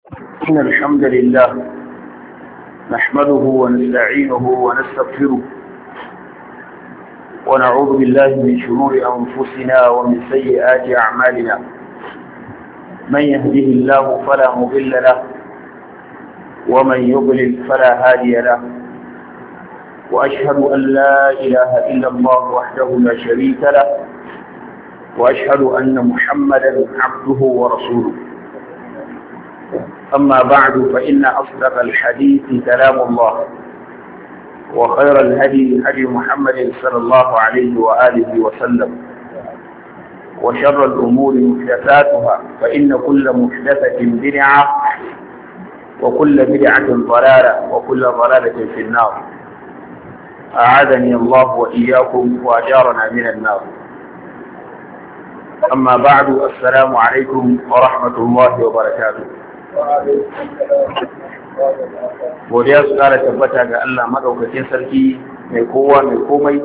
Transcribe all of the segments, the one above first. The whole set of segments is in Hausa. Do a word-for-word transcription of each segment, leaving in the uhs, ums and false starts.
إن الحمد لله نحمده ونستعينه ونستغفره ونعوذ بالله من شرور أنفسنا ومن سيئات أعمالنا. من يهده الله فلا مضل له ومن يضلل فلا هادي له، وأشهد أن لا إله إلا الله وحده لا شريك له، وأشهد أن محمدا عبده ورسوله. أما بعد، فإن أصدق الحديث كلام الله، وخير الهدي هدي محمد صلى الله عليه وآله وسلم، وشر الأمور محدثاتها، فإن كل محدثة بدعة، وكل بدعة ضلالة، وكل ضلالة في النار. أعاذني الله وإياكم وأجارنا من النار. أما بعد، السلام عليكم ورحمة الله وبركاته. Godiya su ƙara tabbata ga Allah maɗaukakin sarki mai kowa mai komai,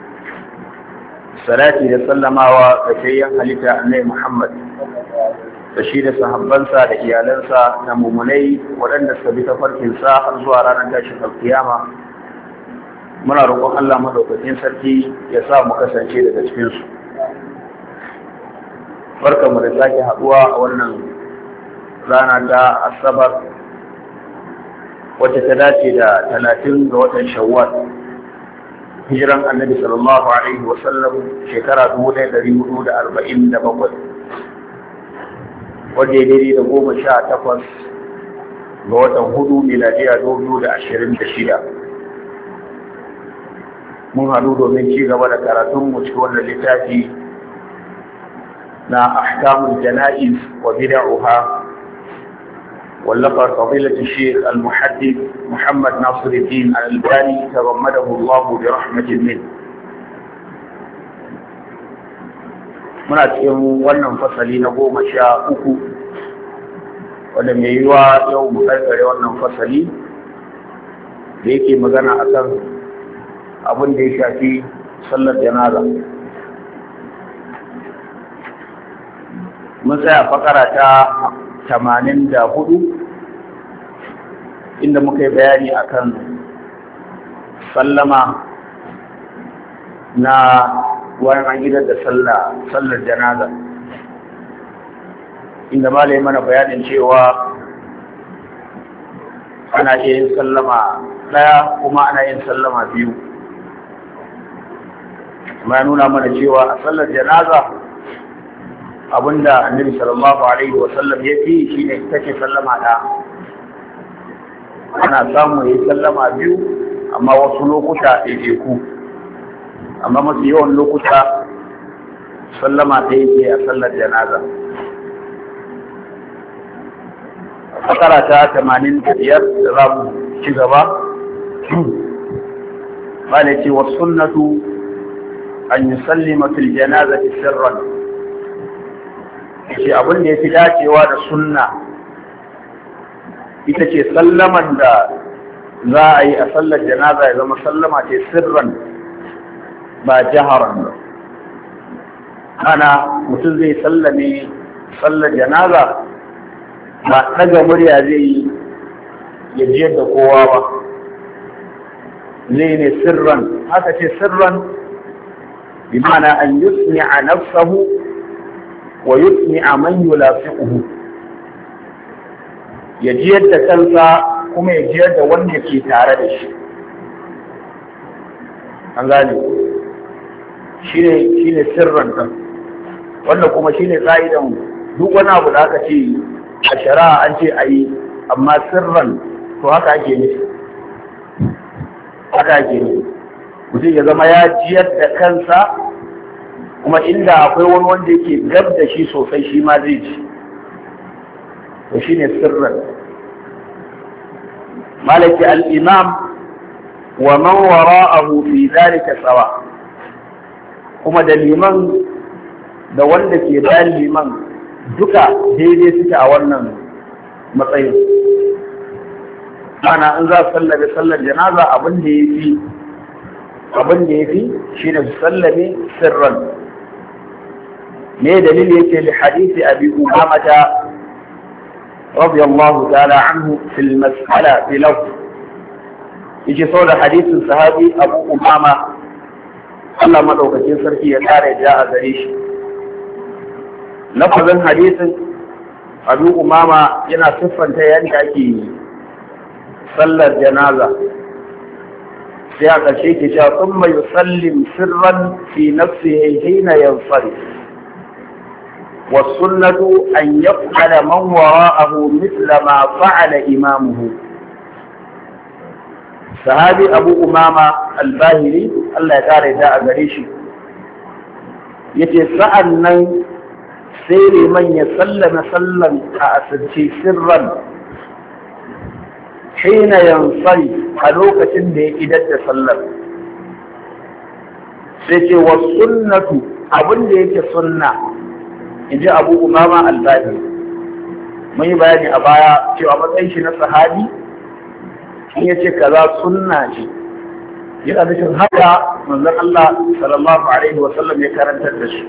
salati da sallamawa ga shayyan halitta Annabi Muhammad da shi da sahabbansa da iyalansa na mumunai waɗanda suka bi tafarkinsa har zuwa ranar tashin alkiyama. Muna roƙon Allah maɗaukakin sarki ya sa mu kasance daga cikinsu. Barkanmu da sake haɗuwa a wannan rana ta Asabar wacce ta dace da talatin ga watan Shawwal, hijiran Annabi sallallahu alaihi wasallam shekara dubu ɗaya ɗari hudu da arba'in da bakwai, wadda ya daidai da goma sha takwas ga watan hudu miladiya dubu da ashirin da shida. Mun haɗu domin ci gaba da karatunmu cikin wannan littafi na ahkamul jana'iz wa bid'uha, واللقب فضيلة الشيخ المحدث محمد ناصر الدين الألباني تغمده الله برحمة منه. muna cikin wannan fasali na goma sha uku wanda mai yiwuwa yau mu karkare wannan fasali da yake magana akan abin da ya shafi sallar janaza. Mun tsaya fakara ta tamanin da hudu inda muka yi bayani akan sallama na wani an gidar da sallar janaza, inda malai mana bayanin cewa ana iya yin sallama ɗaya kuma ana yin sallama biyu. Ma nuna mana cewa a sallar janaza abinda Annabi sallallahu alaihi wa sallam ya fi shine take sallama ɗaya. Ana samu yi sallama biyu amma wasu lokuta ɗaiɗaiku, amma mafi yawan lokuta sallama ɗaya ke a sallar janaza. Fakara ta tamanin da biyar da za mu ci gaba, ba da ce wasu sunnatu an yi sallima fil janaza sirran. Ce abin da ya fi dacewa da sunna ita ce sallaman da za a yi a sallar janaza ya zama sallama ce sirran ba jaharan ba. Ana mutum zai sallame sallar janaza ba ɗaga murya zai yi ya jiyar da kowa ba, zai ne sirran. Haka ce sirran bi ma'ana an yusmi'a nafsahu wa yusmi'a man yulafiquhu, ya jiyar da kansa kuma ya jiyar da wanda ke tare da shi. An gane shine shine sirran ɗin, wanda kuma shine ƙa'idan duk wani abu da aka ce a shari'a an ce a yi amma sirran, to haka ake nufi, haka ake nufi mutum ya zama ya jiyar da kansa, kuma inda akwai wani wanda yake gab da shi sosai shi ma zai ji, to shi ne sirran. Malaki al'imam wa man wara'ahu fi zalika sawa, kuma da liman da wanda ke bayan liman duka daidai suke a wannan matsayin. Ana in za su sallame sallar janaza abin da ya fi abin da ya fi shi ne su sallame sirran. Me dalili yake li hadisi abi umamata رضي الله تعالى عنه في المسألة بلفظ يجي صور حديث الصحابي أبو أمامة الله مدوكتين سركي يتاري جاء ذريش لفظا حديث أبو أمامة ينا صفا تياني صلى الجنازة سياق الشيء ثم يسلم سرا في نفسه حين ينصرف والسنة أن يفعل من وراءه مثل ما فعل إمامه. صحابي أبو أمامة الباهلي الله يقارئ جاء غريشي يتسألنا سيري من يسلم سلم أسدشي سرا حين ينصرف حلوكة دي إدت سلم سيتي والسنة أبن ديك سنة in ji abu umama al-bahili mun yi bayani a baya cewa matsayin shi na sahabi in ya ce kaza sunna ce yana nufin haka manzon Allah sallallahu alaihi wa sallam ya karantar da shi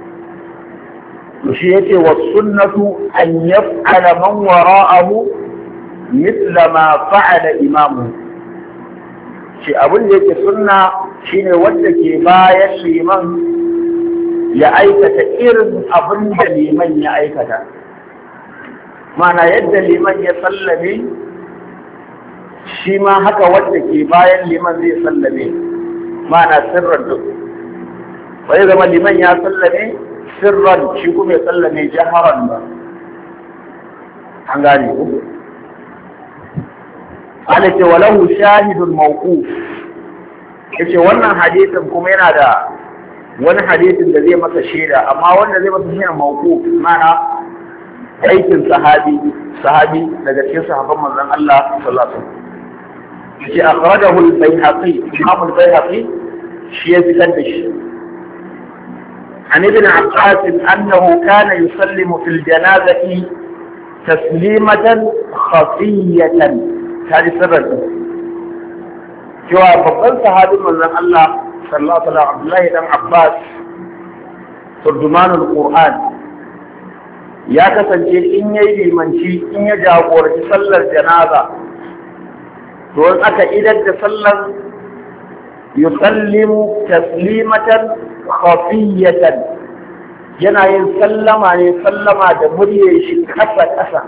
to shi yace wa sunnatu an yaf'ala man wara'ahu mithla ma fa'ala imamu shi abin da yake sunna shine wanda ke bayan liman ya aikata irin abin da liman ya aikata. Mana yadda liman ya sallame, shi ma haka wanda ke bayan liman zai sallame, mana sirran duk. Bai zama liman ya sallame, sirran shi kuma ya sallame jaharan ba. An gane ku? Ana ce walahu shahidun mawquf. Yace wannan hadisin kuma yana da wani hadisin da zai masa shaida, amma wanda zai masa shaida mawquf mana aikin sahabi sahabi daga cikin sahabban manzon Allah sallallahu alaihi wasallam. Yace akhrajahu al-Baihaqi, Imam al-Baihaqi shi ya fitar da shi. عن ابن عباس أنه كان يسلم في الجنازة تسليمة خفية. هذه سبب. جواب فقال صحابي من الله صلى الله عليه وسلم عبد الله بن عباس ترجمان القرآن ya kasance in yayi limanci in ya jagoranci sallar janaza to in aka idar da sallar yusallimu taslimatan khafiyatan yana yin sallama ne sallama da muryar shi kasa kasa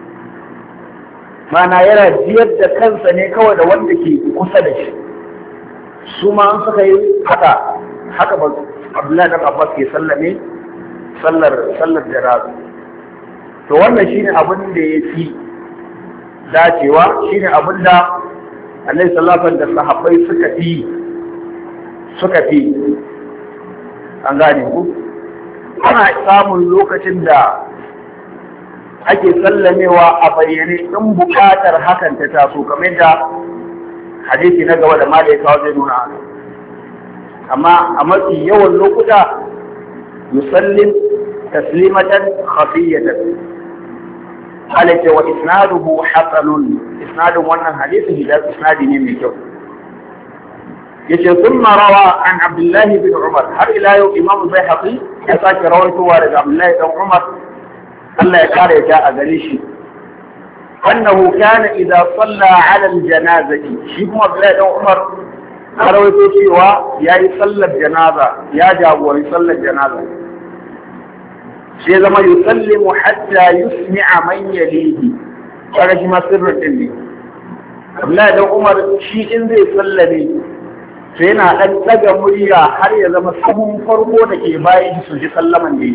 mana yana jiyar da kansa ne kawai da wanda ke kusa da shi su ma an suka yi haka haka ba Abdullahi dan Abbas ke sallame sallar sallar janaza to wannan shine abin da yafi dacewa shine abin da Annabi sallallahu alaihi wasallam da sahabbai suka fi suka fi an gane ku ana samun lokacin da ake sallamewa a bayyane in buƙatar hakan ta taso kamar da hadisi na gaba da ma da ya kawo zai nuna haka amma a mafi yawan lokuta yusallim taslimatan khafiyatan halaka wa isnaduhu hasanun isnadun wannan hadisi hidan isnadi ne mai kyau yace thumma rawa an Abdullah bin Umar har ila yau Imam Baihaqi ya sake rawaitowa daga Abdullah bin Umar Allah ya kare ta a gare shi أنه كان إذا صلى على الجنازة شيخ عبد الله عمر رويته شيوا يا يصلى الجنازة يا جابوا يصلى الجنازة شيء لما يسلم حتى يسمع من يليه هذا شيء ما سر الدنيا عبد الله عمر شيء إن ذي صلى لي فينا أن تجا مريا هل يزم سهم فرقو تكي باي سجي صلى من لي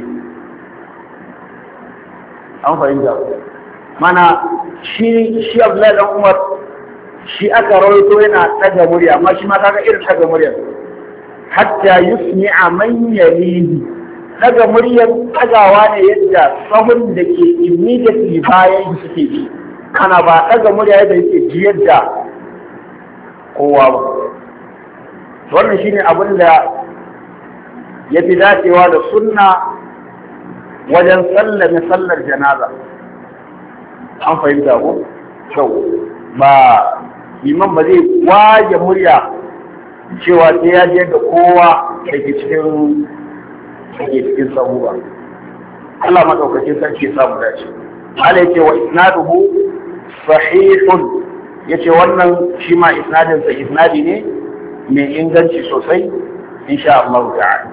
أم فإن جاء mana shi shi Abdullahi dan Umar shi aka rawaito yana daga murya amma shi ma kaga irin daga murya hatta yusmi'a man yalihi daga muryar tagawa ne yadda sahun da ke immediately bayan suke ji ana ba daga murya yadda yake ji yadda kowa ba wannan shine abin da ya fi dacewa da sunna wajen sallame sallar janaza an fahimta ko kyau ba liman ba zai waje murya cewa sai ya je da kowa da ke cikin da ke cikin sahu ba Allah madaukakin sarki ya samu dace ala yace wa isnaduhu sahihun yace wannan shi ma isnadin sa isnadi ne mai inganci sosai insha Allah ta'ala.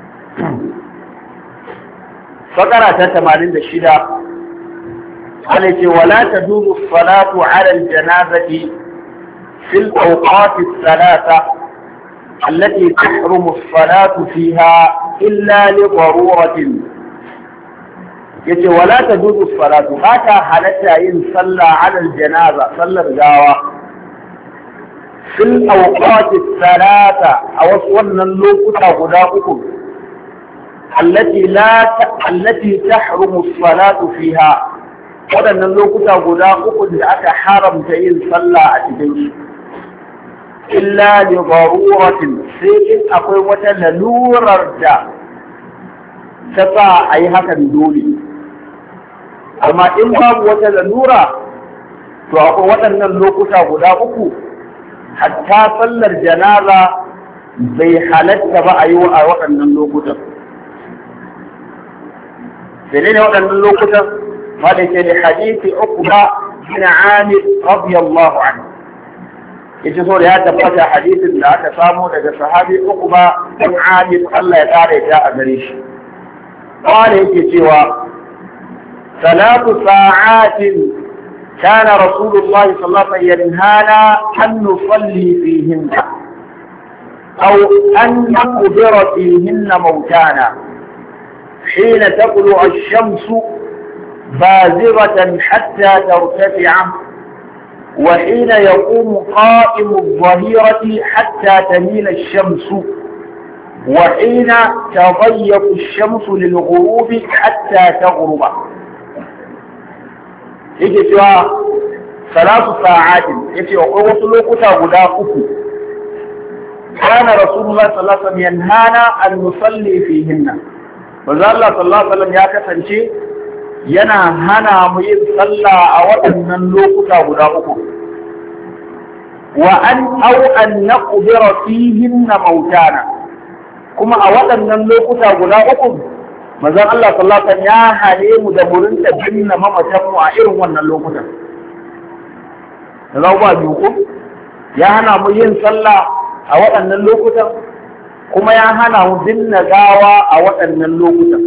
fakara ta tamanin da shida ala yace wala tajuzu salatu ala al-janazati في الأوقات الثلاثة التي تحرم الصلاة فيها إلا لضرورة يجي ولا تجوز الصلاة هكا حالتا إن صلى على الجنازة صلى الجاوة في الأوقات الثلاثة أو صلنا اللوكة غداؤكم التي لا ت... التي تحرم الصلاة فيها ودن اللوكة غداؤكم لأك حرم تئن صلى أتجنش إلا لضرورة سيئن أقوى وتلنورر دا تطاع أي هكا بدولي أما إن باب وتلنورة فأقوى وتلن اللوكتا غداؤكو حتى صلى الجنازة بي حالتك بأيوة وتلن اللوكتا سنين وتلن اللوكتا هذا لحديث عقبة بن عامر رضي الله عنه yace so da ya tabbata hadisin da aka samu daga sahabi Uqba bin Amir Allah ya kare ta a gare shi qala yake cewa salatu sa'atin kana rasulullah sallallahu alaihi wasallam yanhana an nusalli fihinna aw an naqbira fihinna mautana حين تطلع الشمس بازغة حتى ترتفع وحين يقوم قائم الظهيرة حتى تميل الشمس وحين تضيق الشمس للغروب حتى تغرب يجي سوى ثلاث ساعات يجي وقوة لوقتا غدا أكو كان رسول الله صلى الله عليه وسلم ينهانا أن نصلي فيهن وذا الله صلى الله عليه وسلم يا كسنشي yana hana mu yin sallah a waɗannan lokuta guda uku wa an au an naqbira fihin mautana kuma a waɗannan lokuta guda uku manzon Allah sallallahu alaihi wasallam ya hale mu da murin da binne mamatan mu a irin wannan lokutan da ba biyu ko ya hana mu yin sallah a waɗannan lokutan kuma ya hana mu binne gawa a waɗannan lokutan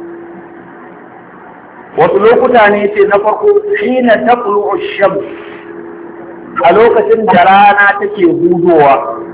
wasu lokuta ne ce na farko hina taqlu ash-shams a lokacin da rana take hudowa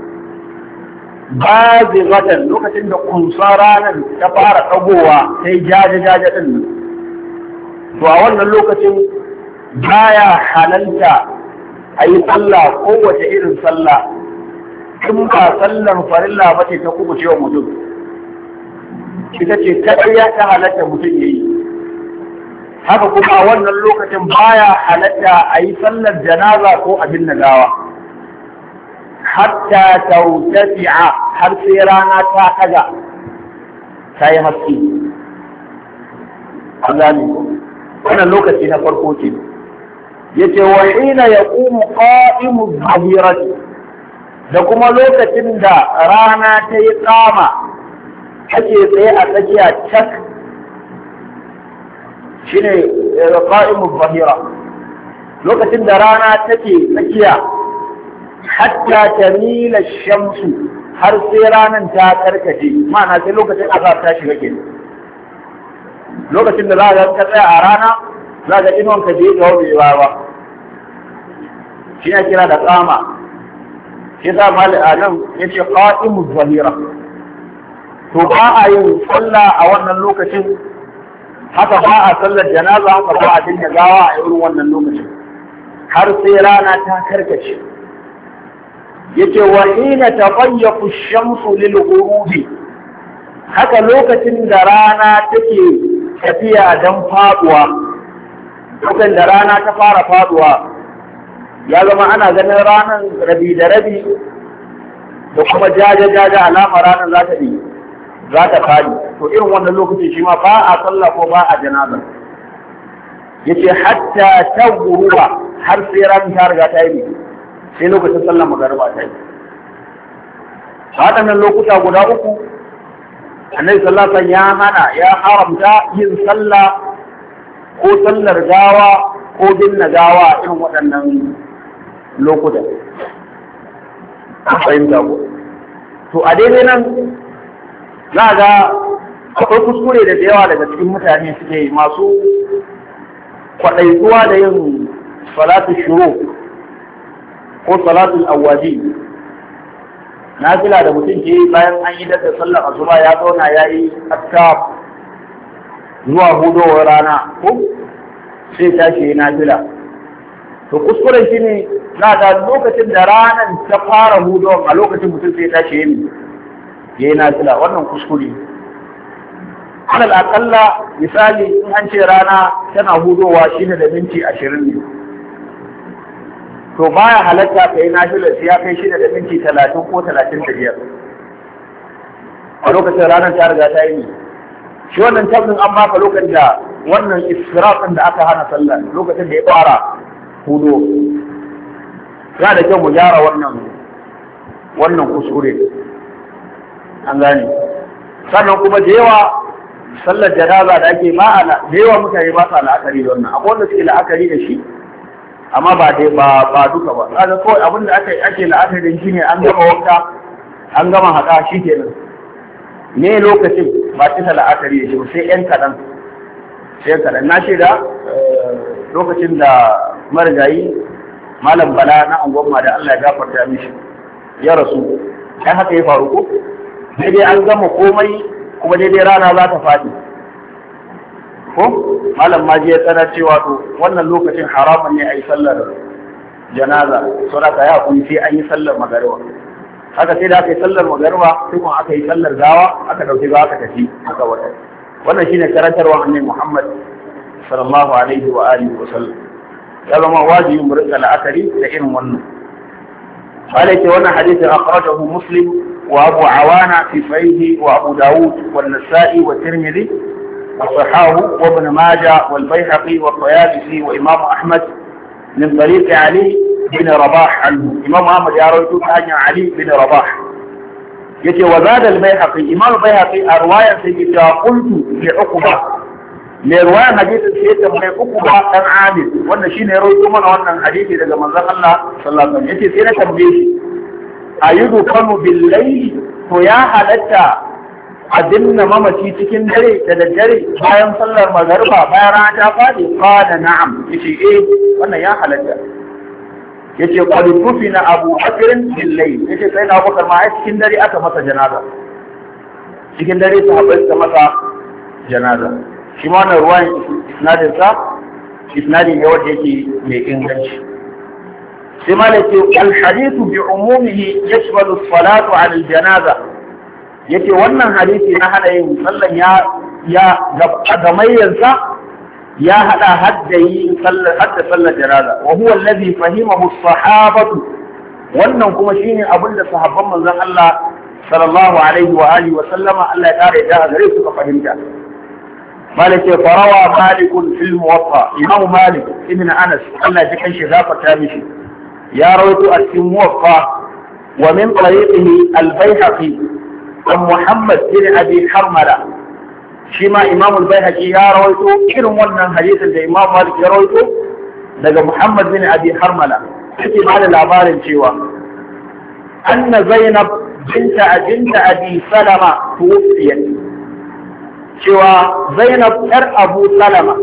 bazigatan lokacin da kunsa ranar ta fara dagowa sai jaje jaje din to a wannan lokacin baya halalta ayi sallah kowace irin sallah in ba sallar farilla ba ce ta kubuce wa mutum ita ce kadai ya ta halatta mutum yayi haka kuma a wannan lokacin baya halatta a yi sallar janaza ko abin nagawa hatta tautafi'a har sai rana ta ɗaga ta yi haske Allah ne wannan lokaci na farko ce yace wa ina yaqumu qa'imu dhahirati da kuma lokacin da rana ta yi tsama ake tsaye a tsakiya cak shine qa'imu dhahira lokacin da rana take tsakiya hatta tamila shamsu har sai ranan ta karkace ma'ana sai lokacin azhar ta shiga kenan lokacin da za ka tsaya a rana za ka inuwan ka je ga wani ba shi ne kira da tsama shi za mali a nan ya ce qa'imu dhahira to ba a yin sallah a wannan lokacin haka ba a sallar janaza haka ba a dinga gawa a irin wannan lokacin har sai rana ta karkace yace wa hina tafayyaqu ash-shamsu lil ghurubi haka lokacin da rana take tafiya dan faduwa lokacin da rana ta fara faduwa ya zama ana ganin ranar rabi da rabi da kuma jaja jaja alama ranar za ta yi za ta fadi to irin wannan lokacin shi ma ba a sallah ko ba a janaza yace hatta taghuruba har sai ran ta riga ta yi sai lokacin sallar magariba ta yi waɗannan lokuta guda uku annabi sallallahu alaihi wasallam ya hana ya haramta yin sallah ko sallar gawa ko binne gawa irin waɗannan lokutan. An fahimta ko? To a daidai nan za ga akwai kuskure da yawa daga cikin mutane suke masu kwaɗaituwa da yin salatu shuru ko salatul awwaji. Nafila da mutum ke yi bayan an yi daga sallar asuba ya zauna ya yi hatta zuwa hudowar rana ko sai tashi ya nafila. To kuskuren shi ne na da lokacin da ranar ta fara hudowar a lokacin mutum sai tashi ya yi nafila, wannan kuskure. Alal akalla misali in an ce rana tana hudowa shi ne da minti ashirin ne. To baya halatta ka yi nafila sai ya kai shida da minti talatin ko talatin da biyar. A lokacin ranar ta riga ta yi ne. Shi wannan tabbin an baka lokacin da wannan israfin da aka hana sallah lokacin da ya fara hudo. Ya da kyau mu gyara wannan wannan kuskure. An gane. Sannan kuma da yawa sallar janaza da ake ma'ana da yawa mutane ba sa la'akari da wannan. Akwai wanda suke la'akari da shi amma ba dai ba ba duka ba. Kaga kawai abin da ake ake la'akari da shi ne an gama wanka an gama haɗa shi kenan. Ne lokacin ba cika la'akari da shi sai yan kaɗan. Sai yan kaɗan. Na ce da lokacin da marigayi Malam Bala na Angwamma da Allah ya gafarta mishi ya rasu. Kai haka ya faru ko? Daidai an gama komai kuma daidai rana za ta faɗi. Ko malam maji ya tsana cewa to wannan lokacin haramun ne a yi sallar janaza, so da ka yi hakuri sai an yi sallar magariba. Haka sai da aka yi sallar magariba sai kuma aka yi sallar gawa aka ɗauki gawa aka tafi aka wata. Wannan shine karantarwa annabi Muhammad sallallahu alaihi wa alihi wa sallam. Ya zama wajibi mu rinka la'akari da irin wannan. Malaka wannan hadisin akhrajahu Muslim wa Abu Awana fi sahihi wa Abu Dawud wal Nasa'i wa Tirmidhi وصححه وابن ماجه والبيهقي والطيالسي وإمام أحمد من طريق علي بن رباح عنه. إمام أحمد يروي عن علي بن رباح يتي وزاد البيهقي إمام البيهقي رواية سيدي قلت لعقبة لرواية حديث سيدي من عقبة كان عامل وأن شين يروي من وأن حديث إذا من ذكر الله صلى الله عليه وسلم يتي سيدي تنبيه أيدفن بالليل فيا حلتا a dinna mamaci cikin dare da daddare bayan sallar magariba bayan rana ta fadi qala na'am yace eh wannan ya halatta yace qad tufina Abu Bakr bil layl yace sai na Abubakar ma a cikin dare aka masa janaza cikin dare sahabbai suka masa janaza shi ma wannan ruwayan isnadin sa isnadin ne wanda yake mai inganci sai ma yace al hadithu bi umumihi yashmalu as-salatu 'ala al-janaza yace wannan hadisi na hada yin sallan ya ya gamayyansa ya hada hadda yin sallar hadda sallar janaza wa huwa alladhi fahimahu as-sahabatu wannan kuma shine abinda sahabban manzon Allah sallallahu alaihi wa alihi wa sallama Allah ya kare da gare su ka fahimta. Malik ya farawa Malik fil Muwatta, Imam Malik ibn Anas Allah ya kanshi gafarta mishi ya rawaito a cikin Muwatta wa min tariqihi al-Baihaqi عن محمد بن أبي حرملة شما إمام البيهقي يا رويته إن ونن حديث الإمام مالك يا رويته لقى محمد بن أبي حرملة حكي على العبارة شوى أن زينب بنت بنت أبي سلمة توفيت شوى زينب إر أبو سلمة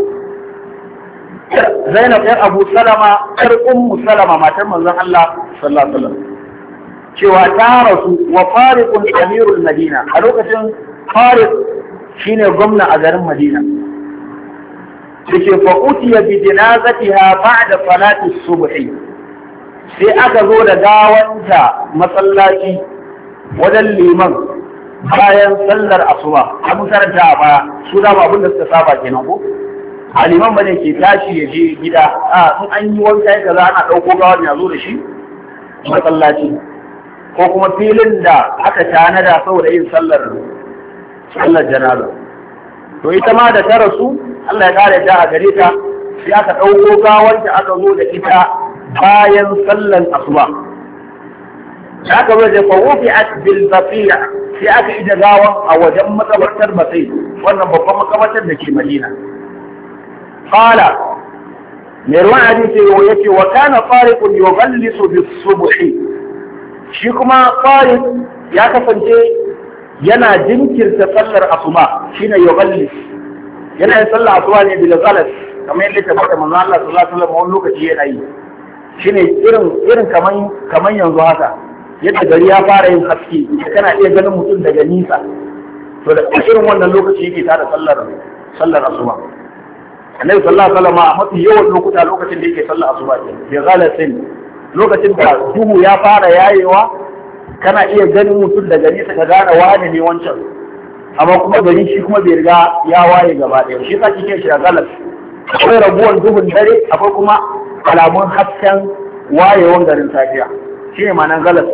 زينب إر أبو سلمة إر أم سلمة ما تم الله صلى الله عليه وسلم cewa ta rasu wa fariqun amirul madina a lokacin fariq shine gwamna a garin madina yace fa utiya bi janazatiha ba'da salati subh sai aka zo da gawanta masallaci wajen liman bayan sallar asuba an karanta a baya su da abin da suka saba kenan ko a liman bane ke tashi ya je gida a in an yi wanka kaza ana dauko gawan ya zo da shi masallaci ko kuma filin da aka tanada saboda yin sallar sallar janaza. To ita ma da ta rasu Allah ya kare ta a gare ta sai aka ɗauko gawar da aka zo da ita bayan sallar asuba. Da aka zo da fawufi'at bil baqiya sai aka ida gawan a wajen makabartar Bakai wannan babban makabartar da ke Madina. qala mai ruwan hadisi yace wa kana tariqun yughallisu bis-subhi, shi kuma tariq ya kasance yana jinkirta sallar asuba, shine yughallis, yana yin sallar asuba ne bil ghalas, kamar yadda ta faɗa manzo Allah sallallahu alaihi wasallam wani lokaci yana yi, shine irin irin kaman kaman yanzu haka yadda gari ya fara yin haske kana iya ganin mutum daga nisa, to da irin wannan lokaci yake tada sallar sallar asuba. Annabi sallallahu alaihi wasallam a mafi yawan lokuta lokacin da yake sallar asuba ke bi ghalasin, lokacin da duhu ya fara yayewa kana iya ganin mutum daga nisa ka gane wani ne wancan, amma kuma gari shi kuma bai riga ya waye gaba ɗaya, shi sa kike shi a galas. Akwai rabuwan duhun dare, akwai kuma alamun hasken wayewan garin safiya, shi ne ma'anar galas.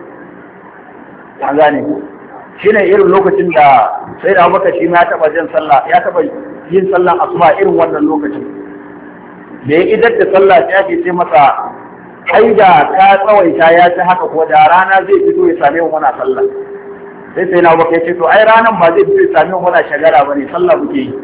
An gane shi ne irin lokacin da sai da abubakar shi ma ya taɓa jin sallah, ya taɓa yin sallan asuba irin wannan lokacin. Da ya idar da sallah sai ake ce masa ai da ka tsawaita ya ci haka ko da rana zai fito ya same mu muna sallah. Sai sai na abubakar ya ce to ai ranan ba zai fito ya same mu muna shagara bane, sallah muke yi.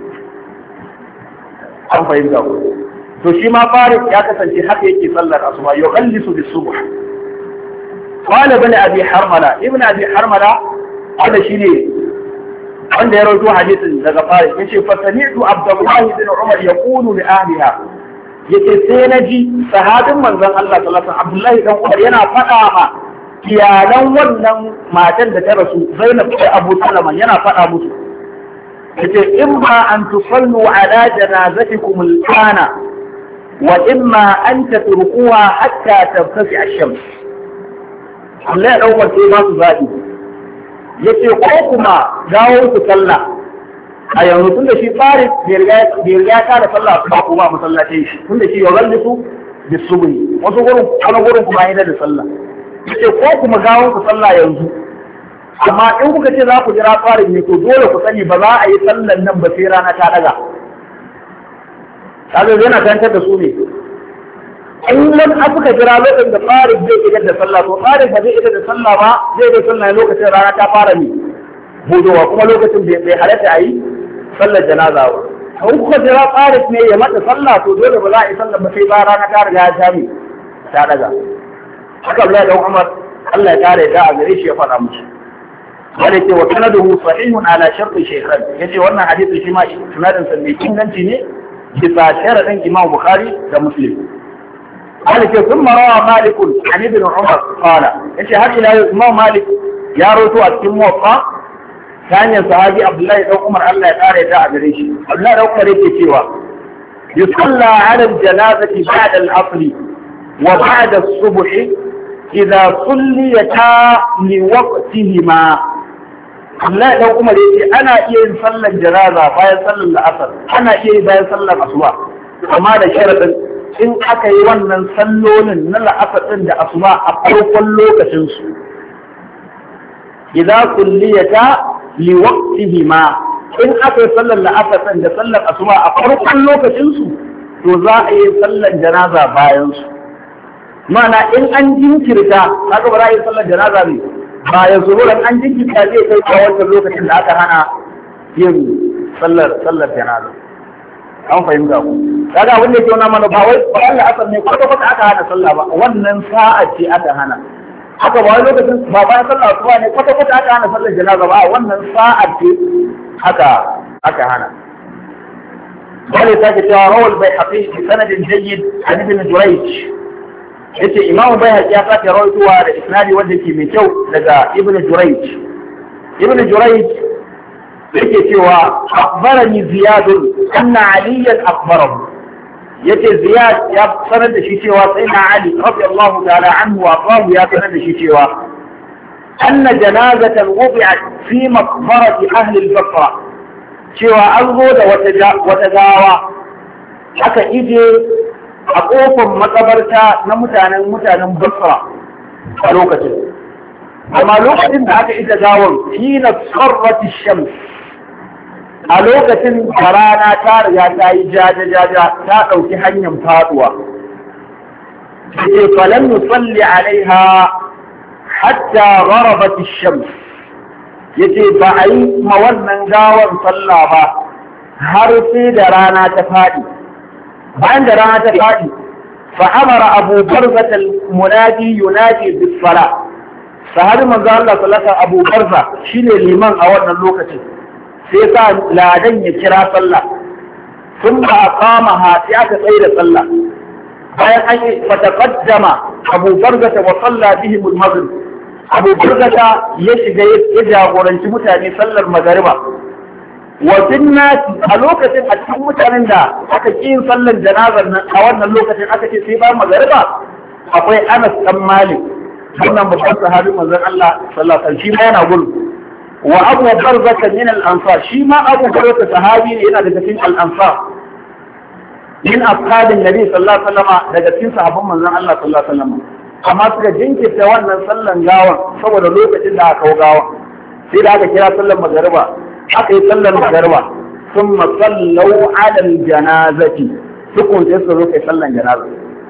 An fahimta ku. To shi ma Farid ya kasance haka yake sallar asuba, yughallisu bis-subh. Qala ibn Abi Harmala, ibn Abi Harmala wanda shine wanda ya rawaito hadisin daga Farid, yace fa sami'tu Abdullah ibn Umar yaqulu li ahliha, yace sai naji sahabin manzon Allah sallallahu alaihi wasallam Abdullah ibn Umar yana faɗa ma iyalan wannan matan da ta rasu Zainab da Abu Salama, yana faɗa musu yace imma an tusallu ala janazatikum al-ana wa imma an tatrukuha hatta tabtasi ash-shams. Allah ya dauka sai ba su zabi, yace ko kuma dawo ku sallah a yanzu tunda shi Farid bai riga ta da sallah ba kuma masallaci shi, tunda shi yughallisu bis-subhi, wasu gurin kana gurin kuma yana da sallah, yace ko kuma dawo ku sallah yanzu, amma in kuka ce za ku jira Farid ne to dole ku sani ba za a yi sallan nan ba sai rana ta daga. Kaga yana tantar da su ne, in nan aka jira lokacin da Farid zai idar da sallah, to Farid ba zai idar da sallah ba, zai da sallah lokacin rana ta fara ne budowa, kuma lokacin bai halatta a yi sallar janaza ba. In kuka jira Farid ne ya mata sallah to dole ba za a yi sallah ba sai ba rana ta riga ya sami ta daga. Haka Abdullahi dan Umar Allah ya kare da a gare shi ya faɗa musu. Wanda ke wa sanaduhu sahihun ala sharti shaykhan, yace wannan hadisi shi ma sanadin sa mai inganci ne bisa sharadin Imam Bukhari da Muslim. Wanda ke sun marawa Malik an ibn Umar qala, yace har ila yau Imam Malik ya rawaito a cikin Muwatta ta hanyar sahabi Abdullahi dan Umar Allah ya kare da a gare shi. Abdullahi dan Umar yake cewa yusalla ala al-janazati ba'da al-asr wa ba'da as-subh idza sulliyata li waqtihima. Allah dan Umar yace ana iya yin sallar janaza bayan sallar la'asar, ana iya yi bayan sallar asuba, amma da sharadin in aka yi wannan sallolin na la'asar din da asuba a farkon lokacin su. Idza kulliyata li waqtihima, in aka yi sallar la'asar din da sallar asuba a farkon lokacin su to za a yi sallar janaza bayan su. Ma'ana in an jinkirta haka ba za a yi sallar janaza ne bayan zuhuran, an jinkirta zai kai a wancan lokacin da aka hana yin sallar sallar janaza. An fahimta ku. Kaga abin da ke nuna mana ba wai ba Allah asar ne kwata kwata aka hana sallah ba, wannan sa'a ce aka hana. Haka ba wai lokacin ba bayan sallah asuba ne kwata kwata aka hana sallar janaza ba, wannan sa'a ce aka aka hana. Wale ta ke cewa rawal Baihaqi bi sanadin jayyid an ibn Jurayj. Yace Imam Baihaqi ya sake rawaitowa da isnadi wanda ke mai kyau daga Ibn Jurayj. Ibn Jurayj yake cewa akhbarani Ziyad anna Aliyan akhbarahu. Yace Ziyad ya sanar da shi cewa sayyidina Ali radiyallahu ta'ala anhu wa aqahu ya sanar da shi cewa anna janazatan wudi'at fi maqbarati ahli al-Basra, cewa an zo da wata wata gawa aka ije a ƙofar makabarta na mutanen mutanen Basra a lokacin. Amma lokacin da aka ita gawar hina sarrati shams, a lokacin da rana ta riga ta yi jaja-jaja ta ɗauki hanyar faduwa. Sai falan nusalli alaiha hatta gharabat shams, yace ba a yi ma wannan gawar sallah ba har sai da rana ta faɗi. bayan da rana ta fadi fa amara Abu Barza al-munadi yunadi bis-salah sahabi manzo Allah sallallahu alaihi Abu Barza shine liman a wannan lokacin sai sa ladan ya kira sallah sun ba aqamaha sai aka tsaye da sallah bayan an yi fataqaddama Abu Barza wa salla bihim al-maghrib Abu Barza ya shiga ya jagoranci mutane sallar magariba wa nasi a lokacin a cikin mutanen da aka ƙi yin sallar janazar nan a wannan lokacin aka ce sai ba magariba akwai Anas dan Malik wannan babban sahabi manzon Allah sallallahu alaihi wasallam shi ma yana gudu wa Abu Barza min al-Ansar shi ma Abu Barza sahabi ne yana daga cikin al-Ansar min ashabin Nabi sallallahu alaihi wasallam daga cikin sahabban manzon Allah sallallahu alaihi wasallam amma suka jinkirta wannan sallan gawan saboda lokacin da aka kawo gawan sai da aka kira sallar magariba aka yi sallar magariba sun masallau alal janazati sukun sai su zo kai sallar janaza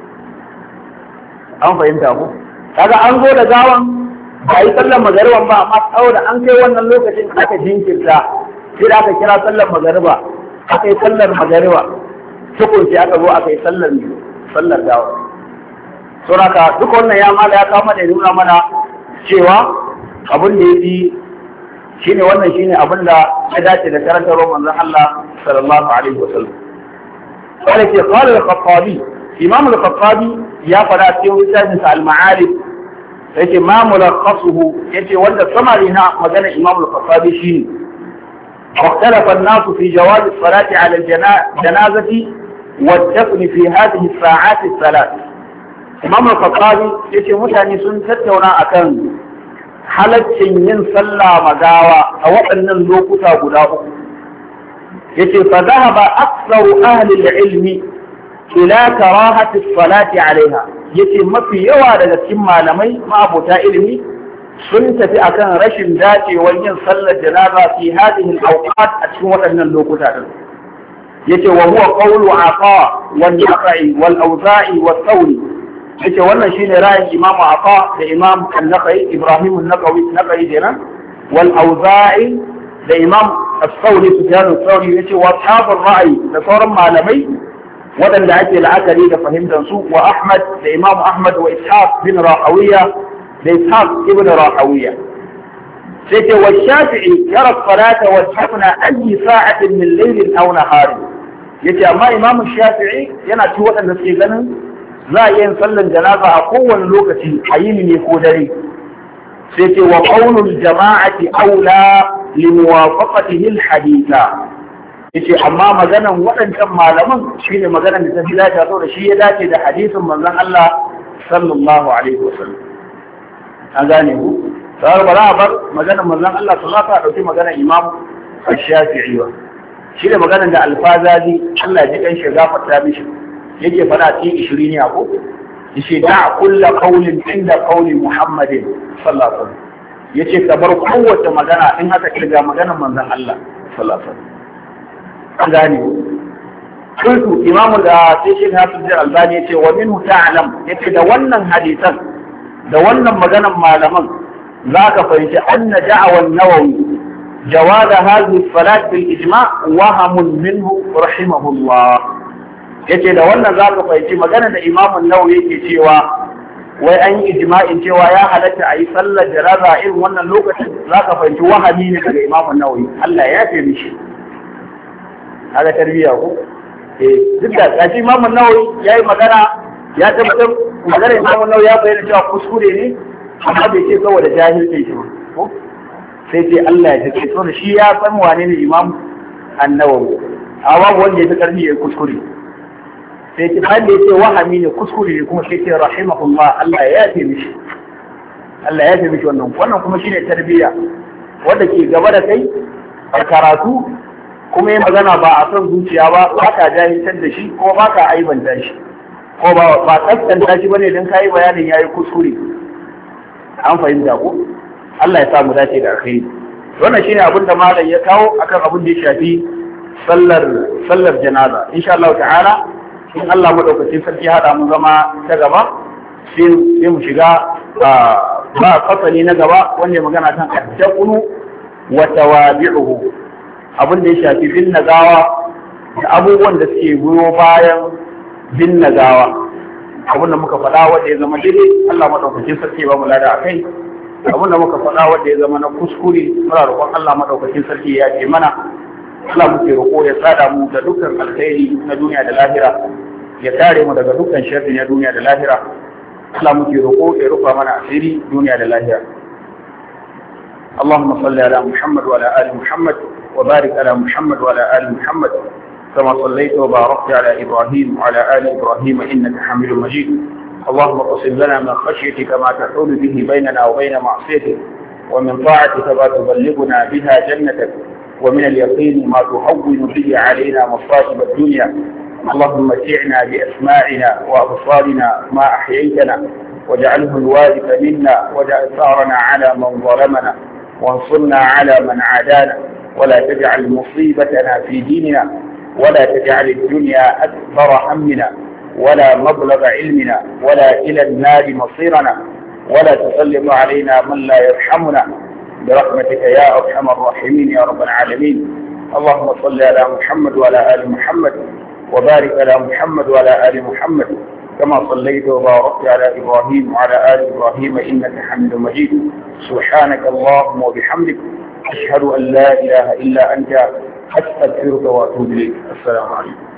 an fahimta ku kaga an zo da gawan ba yi sallar magariban ba amma saboda an kai wannan lokacin aka jinkirta sai da aka kira sallar magariba aka yi sallar magariba sukun sai aka zo aka yi sallar sallar gawa saboda duka wannan ya mala ya kama da nuna mana cewa abin da ya fi shine wannan shine abin da ya dace da karantar manzon Allah sallallahu alaihi wasallam. Wanda ke qala al-Khattabi Imam al-Khattabi ya fara cikin littafin sa al-Ma'arif yace ma mulakhasuhu yace wanda samari na magana Imam al-Khattabi shine واختلف الناس في جواز الصلاة على الجنازة والدفن في هذه الساعات الثلاث. Imam al-Khattabi yace mutane sun tattauna akan halaccin yin sallah magawa a waɗannan lokuta guda uku. Yace fa dhahaba aktsaru ahli al-ilmi ila karahati as-salati alaiha. Yace mafi yawa daga cikin malamai ma'abota ilimi sun tafi akan rashin dacewar yin sallar janaza fi hadhihi al-awqat a cikin waɗannan lokuta din. Yace wa huwa qawlu Aqa wal Nafi wal Awza'i was Thawri. Yace wannan shine ra'ayin Imam Aqa da Imam An-Nakhai Ibrahim An-Naqawi Naqai kenan wal Awza'i da Imam As-Sawri Sufyan As-Sawri yace wa ashabul ra'yi da sauran malamai wadanda ake la'akari da fahimtar su wa Ahmad da Imam Ahmad wa Ishaq bin Rahawiya da Ishaq ibn Rahawiya sai ce wa Shafi'i yara salata wa tafna ayi sa'atin min laylin aw nahar yace amma Imam Shafi'i yana ci wadanda suke ganin za a yin sallan janaza a kowane lokaci a yini ne ko dare sai ce wa qaulul jama'ati aula li muwafaqatihi al haditha yace amma maganan waɗancan malaman shine maganan da ta fi dace da shi ya dace da hadisin manzon Allah sallallahu alaihi wasallam an gane ku sai ba za a bar maganan manzon Allah sallallahu alaihi wasallam dauki maganan Imam Ash-Shafi'i ba shi da maganan da Al-Fazazi Allah ya ji kan shi gafarta mishi yake fara cikin ishirin ne ko yace da kullu qawlin inda qawli Muhammadin sallallahu alaihi wasallam yace ka bar kowace magana in haka kirga maganar manzon Allah sallallahu alaihi wasallam gane kuntu imamu da sai shi Hafiz Al-Albani yace wa minhu ta'lam yace da wannan hadisan da wannan maganar malaman zaka fahimci anna da'awa an-Nawawi جواز هذه الصلاة بالإجماع وهم منه رحمه الله. yace da wannan za ka fahimci magana da Imam Nawawi yake cewa wai an yi ijma'in cewa ya halatta a yi sallar janaza irin wannan lokacin za ka fahimci wahami ne daga Imam Nawawi Allah ya yafe mishi haka tarbiya ko eh duk da kashi Imam Nawawi yayi magana ya tabbatar magana Imam Nawawi ya bayyana cewa kuskure ne amma bai ce saboda jahilci shi ba ko sai sai Allah ya ce to shi ya san wane ne Imam An-Nawawi amma wanda ya fi karfi ya kuskure sai ce bayan da ya ce wahami ne kuskure ne kuma sai ce rahimahullah Allah ya yafe mishi Allah ya yafe mishi wannan wannan kuma shine tarbiyya wanda ke gaba da kai a karatu kuma yi magana ba a son zuciya ba ba ka jahiltar da shi ko ba ka aibanta shi ko ba ba kaskanta shi bane don kayi bayanin yayi kuskure an fahimta ko Allah ya sa mu dace da alkhairi wannan shine abin da malam ya kawo akan abin da ya shafi sallar sallar janaza insha Allah ta'ala in Allah madaukakin sarki hada mu zama ta gaba sai mu shiga ba fasali na gaba wanda ya magana kan addaqunu wa tawabi'uhu abin da ya shafi bin nagawa da abubuwan da suke goyo bayan binne gawa. Abin da muka faɗa wanda ya zama daidai Allah madaukakin sarki ba mu lada a kai. Abin da muka faɗa wanda ya zama na kuskure muna roƙon Allah madaukakin sarki ya ce mana. Allah muke roƙo ya tsada mu da dukkan alkhairi na duniya da lahira, ya kare mu daga dukkan sharri na duniya da lahira. Allah muke roƙo ya rufa mana asiri duniya da lahira. اللهم صل على محمد وعلى آل محمد وبارك على محمد وعلى آل محمد كما صليت وباركت على إبراهيم وعلى آل إبراهيم إنك حميد مجيد. اللهم اقسم لنا من خشيتك ما تحول به بيننا وبين معصيتك، ومن طاعتك ما تبلغنا بها جنتك، ومن اليقين ما تهون به علينا مصائب الدنيا. اللهم متعنا بأسماعنا وأبصارنا ما أحييتنا، واجعله الوارث منا، واجعل ثارنا على من ظلمنا، وانصرنا على من عادانا، ولا تجعل مصيبتنا في ديننا، ولا تجعل الدنيا أكبر همنا ولا مبلغ علمنا، ولا إلى النار مصيرنا، ولا تسلط علينا من لا يرحمنا، برحمتك يا أرحم الراحمين يا رب العالمين. اللهم صل على محمد وعلى آل محمد، وبارك على محمد وعلى آل محمد كما صليت وباركت على إبراهيم وعلى آل إبراهيم إنك حميد مجيد. سبحانك اللهم وبحمدك أشهد أن لا إله إلا أنت أستغفرك وأتوب إليك. السلام عليكم.